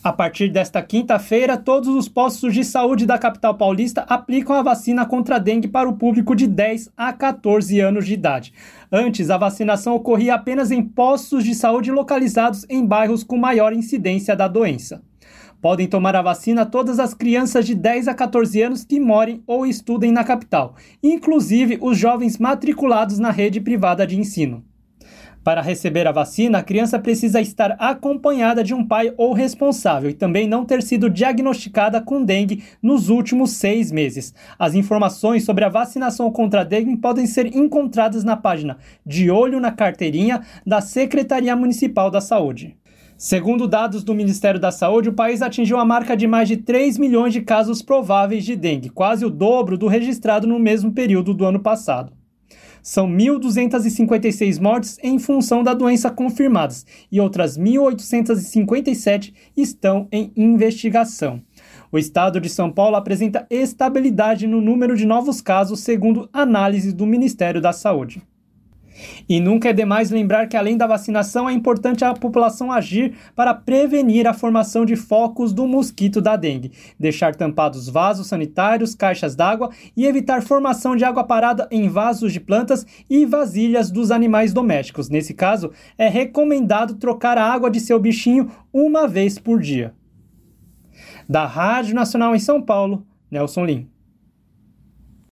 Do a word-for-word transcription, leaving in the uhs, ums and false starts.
A partir desta quinta-feira, todos os postos de saúde da capital paulista aplicam a vacina contra a dengue para o público de dez a quatorze anos de idade. Antes, a vacinação ocorria apenas em postos de saúde localizados em bairros com maior incidência da doença. Podem tomar a vacina todas as crianças de dez a quatorze anos que morem ou estudem na capital, inclusive os jovens matriculados na rede privada de ensino. Para receber a vacina, a criança precisa estar acompanhada de um pai ou responsável e também não ter sido diagnosticada com dengue nos últimos seis meses. As informações sobre a vacinação contra a dengue podem ser encontradas na página De Olho na Carteirinha da Secretaria Municipal da Saúde. Segundo dados do Ministério da Saúde, o país atingiu a marca de mais de três milhões de casos prováveis de dengue, quase o dobro do registrado no mesmo período do ano passado. São mil duzentas e cinquenta e seis mortes em função da doença confirmadas e outras mil oitocentas e cinquenta e sete estão em investigação. O estado de São Paulo apresenta estabilidade no número de novos casos, segundo análise do Ministério da Saúde. E nunca é demais lembrar que, além da vacinação, é importante a população agir para prevenir a formação de focos do mosquito da dengue, deixar tampados vasos sanitários, caixas d'água e evitar formação de água parada em vasos de plantas e vasilhas dos animais domésticos. Nesse caso, é recomendado trocar a água de seu bichinho uma vez por dia. Da Rádio Nacional em São Paulo, Nelson Lim.